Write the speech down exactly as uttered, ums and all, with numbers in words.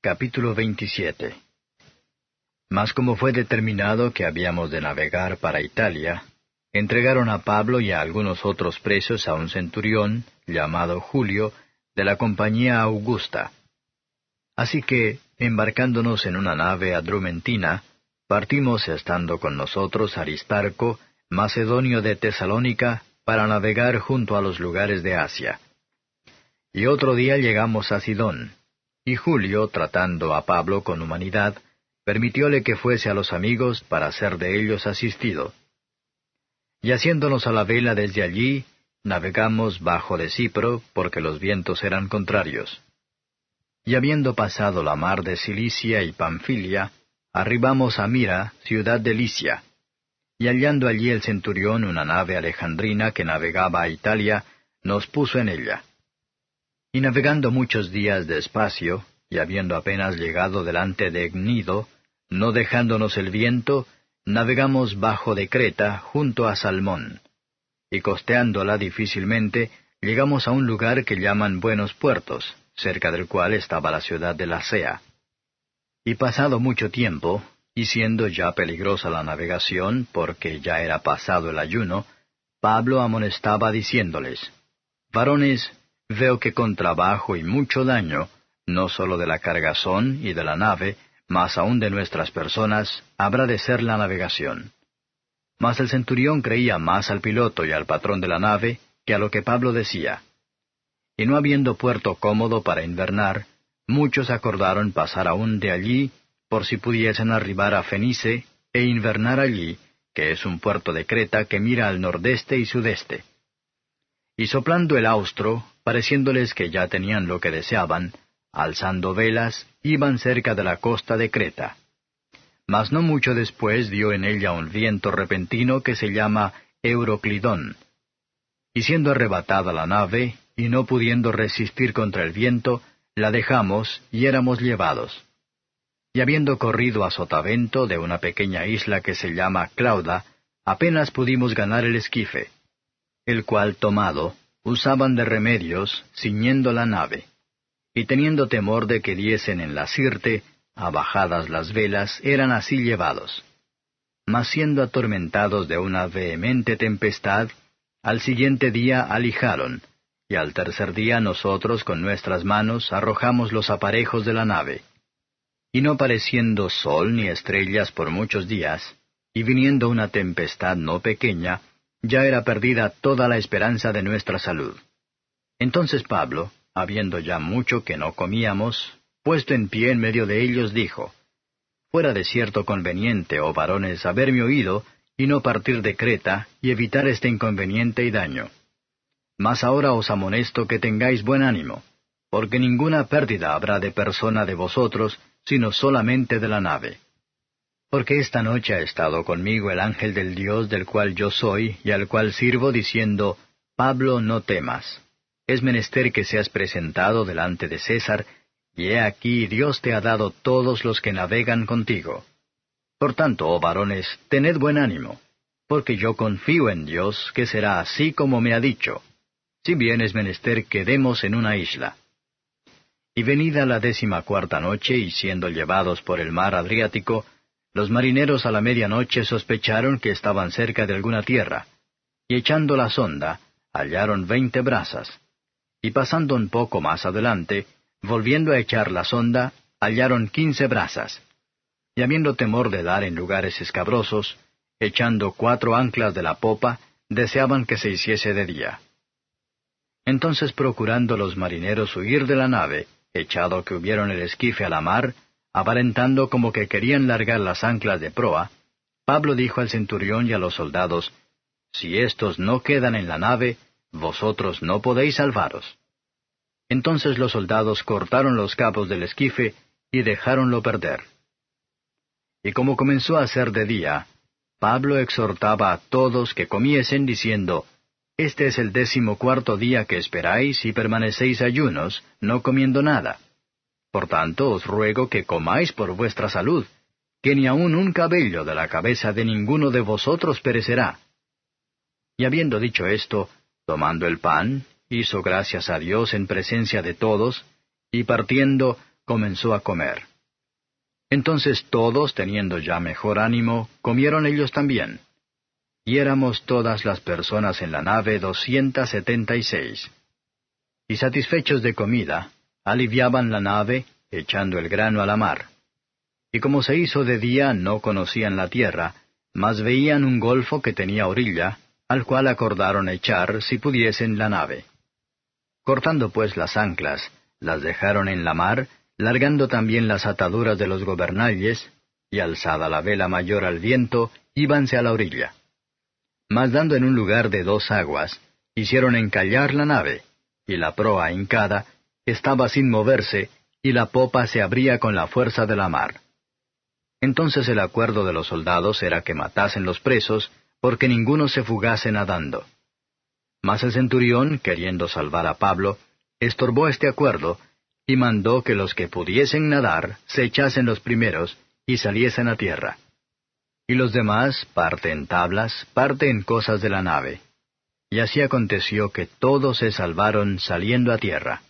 Capítulo veintisiete. Mas como fue determinado que habíamos de navegar para Italia, entregaron a Pablo y a algunos otros presos a un centurión, llamado Julio, de la compañía Augusta. Así que, embarcándonos en una nave adrumentina, partimos estando con nosotros Aristarco, macedonio de Tesalónica, para navegar junto a los lugares de Asia. Y otro día llegamos a Sidón, y Julio, tratando a Pablo con humanidad, permitióle que fuese a los amigos para ser de ellos asistido. Y haciéndonos a la vela desde allí, navegamos bajo de Cipro, porque los vientos eran contrarios. Y habiendo pasado la mar de Cilicia y Pamfilia, arribamos a Mira, ciudad de Licia. Y hallando allí el centurión una nave alejandrina que navegaba a Italia, nos puso en ella. Y navegando muchos días despacio, y habiendo apenas llegado delante de Gnido, no dejándonos el viento, navegamos bajo de Creta junto a Salmón. Y costeándola difícilmente, llegamos a un lugar que llaman Buenos Puertos, cerca del cual estaba la ciudad de Lasea. Y pasado mucho tiempo, y siendo ya peligrosa la navegación, porque ya era pasado el ayuno, Pablo amonestaba diciéndoles, Varones, veo que con trabajo y mucho daño, no sólo de la cargazón y de la nave, mas aun de nuestras personas, habrá de ser la navegación. Mas el centurión creía más al piloto y al patrón de la nave que a lo que Pablo decía. Y no habiendo puerto cómodo para invernar, muchos acordaron pasar aún de allí, por si pudiesen arribar a Fenice, e invernar allí, que es un puerto de Creta que mira al nordeste y sudeste. Y soplando el austro, pareciéndoles que ya tenían lo que deseaban, alzando velas, iban cerca de la costa de Creta. Mas no mucho después dio en ella un viento repentino que se llama Euroclidón. Y siendo arrebatada la nave, y no pudiendo resistir contra el viento, la dejamos y éramos llevados. Y habiendo corrido a sotavento de una pequeña isla que se llama Clauda, apenas pudimos ganar el esquife, el cual tomado, usaban de remedios, ciñendo la nave. Y teniendo temor de que diesen en la Sirte, abajadas las velas, eran así llevados. Mas siendo atormentados de una vehemente tempestad, al siguiente día alijaron, y al tercer día nosotros con nuestras manos arrojamos los aparejos de la nave. Y no pareciendo sol ni estrellas por muchos días, y viniendo una tempestad no pequeña, ya era perdida toda la esperanza de nuestra salud. Entonces Pablo, habiendo ya mucho que no comíamos, puesto en pie en medio de ellos, dijo, Fuera de cierto conveniente, oh varones, haberme oído, y no partir de Creta, y evitar este inconveniente y daño. Mas ahora os amonesto que tengáis buen ánimo, porque ninguna pérdida habrá de persona de vosotros, sino solamente de la nave. Porque esta noche ha estado conmigo el ángel del Dios del cual yo soy, y al cual sirvo, diciendo, Pablo, no temas. Es menester que seas presentado delante de César, y he aquí Dios te ha dado todos los que navegan contigo. Por tanto, oh varones, tened buen ánimo, porque yo confío en Dios que será así como me ha dicho, si bien es menester que demos en una isla. Y venida la décima cuarta noche, y siendo llevados por el mar Adriático, los marineros a la medianoche sospecharon que estaban cerca de alguna tierra, y echando la sonda, hallaron veinte brazas. Y pasando un poco más adelante, volviendo a echar la sonda, hallaron quince brazas. Y habiendo temor de dar en lugares escabrosos, echando cuatro anclas de la popa, deseaban que se hiciese de día. Entonces procurando los marineros huir de la nave, echado que hubieron el esquife a la mar, aparentando como que querían largar las anclas de proa, Pablo dijo al centurión y a los soldados, Si éstos no quedan en la nave, vosotros no podéis salvaros. Entonces los soldados cortaron los cabos del esquife y dejáronlo perder. Y como comenzó a ser de día, Pablo exhortaba a todos que comiesen, diciendo, Este es el décimo cuarto día que esperáis y permanecéis ayunos, no comiendo nada. Por tanto os ruego que comáis por vuestra salud, que ni aun un cabello de la cabeza de ninguno de vosotros perecerá. Y habiendo dicho esto, tomando el pan, hizo gracias a Dios en presencia de todos, y partiendo, comenzó a comer. Entonces todos, teniendo ya mejor ánimo, comieron ellos también. Y éramos todas las personas en la nave doscientas setenta y seis. Y satisfechos de comida, aliviaban la nave, echando el grano a la mar. Y como se hizo de día, no conocían la tierra, mas veían un golfo que tenía orilla, al cual acordaron echar, si pudiesen, la nave. Cortando pues las anclas, las dejaron en la mar, largando también las ataduras de los gobernalles, y alzada la vela mayor al viento, íbanse a la orilla. Mas dando en un lugar de dos aguas, hicieron encallar la nave, y la proa hincada estaba sin moverse, y la popa se abría con la fuerza de la mar. Entonces el acuerdo de los soldados era que matasen los presos, porque ninguno se fugase nadando. Mas el centurión, queriendo salvar a Pablo, estorbó este acuerdo, y mandó que los que pudiesen nadar se echasen los primeros, y saliesen a tierra. Y los demás, parte en tablas, parte en cosas de la nave. Y así aconteció que todos se salvaron saliendo a tierra.